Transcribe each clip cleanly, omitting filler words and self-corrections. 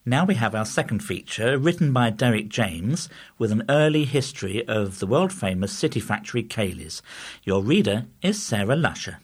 Now we have our second feature, written by Derek James, with an early history of the world-famous city factory Cayley's. Your reader is Sarah Lusher.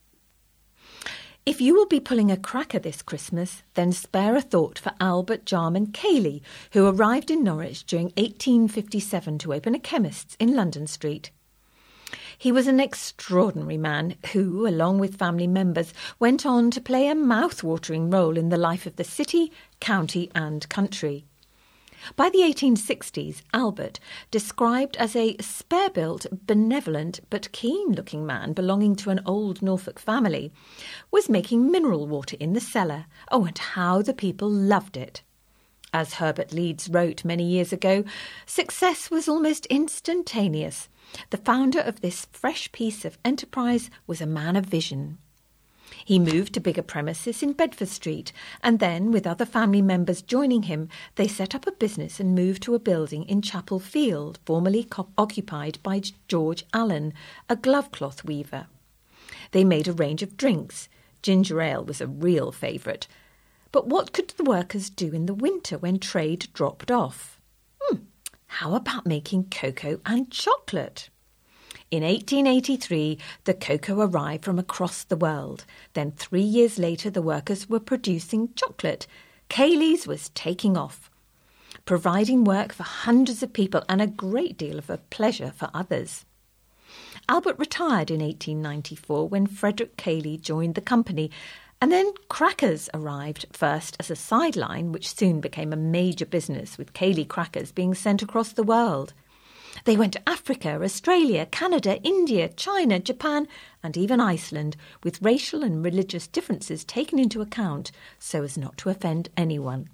If you will be pulling a cracker this Christmas, then spare a thought for Albert Jarman Cayley, who arrived in Norwich during 1857 to open a chemist's in London Street. He was an extraordinary man who, along with family members, went on to play a mouth-watering role in the life of the city, county and country. By the 1860s, Albert, described as a spare-built, benevolent but keen-looking man belonging to an old Norfolk family, was making mineral water in the cellar. Oh, and how the people loved it. As Herbert Leeds wrote many years ago, success was almost instantaneous. The founder of this fresh piece of enterprise was a man of vision. He moved to bigger premises in Bedford Street, and then, with other family members joining him, they set up a business and moved to a building in Chapel Field, formerly occupied by George Allen, a glovecloth weaver. They made a range of drinks. Ginger ale was a real favourite. But what could the workers do in the winter when trade dropped off? How about making cocoa and chocolate? In 1883, the cocoa arrived from across the world. Then 3 years later, the workers were producing chocolate. Cayley's was taking off, providing work for hundreds of people and a great deal of pleasure for others. Albert retired in 1894 when Frederick Cayley joined the company, and then crackers arrived, first as a sideline, which soon became a major business, with Cayley crackers being sent across the world. They went to Africa, Australia, Canada, India, China, Japan, and even Iceland, with racial and religious differences taken into account so as not to offend anyone.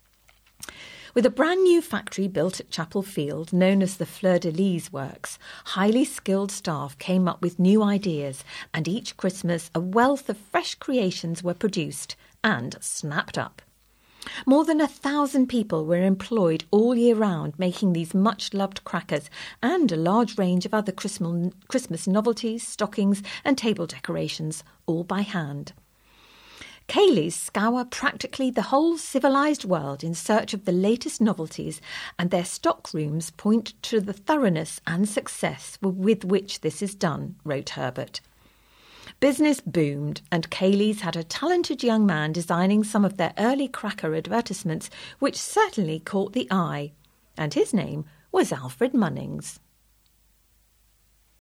With a brand new factory built at Chapel Field, known as the Fleur-de-Lis Works, highly skilled staff came up with new ideas, and each Christmas a wealth of fresh creations were produced and snapped up. More than 1,000 people were employed all year round making these much-loved crackers and a large range of other Christmas novelties, stockings and table decorations, all by hand. Cayley's scour practically the whole civilised world in search of the latest novelties, and their stock rooms point to the thoroughness and success with which this is done, wrote Herbert. Business boomed, and Cayley's had a talented young man designing some of their early cracker advertisements, which certainly caught the eye, and his name was Alfred Munnings.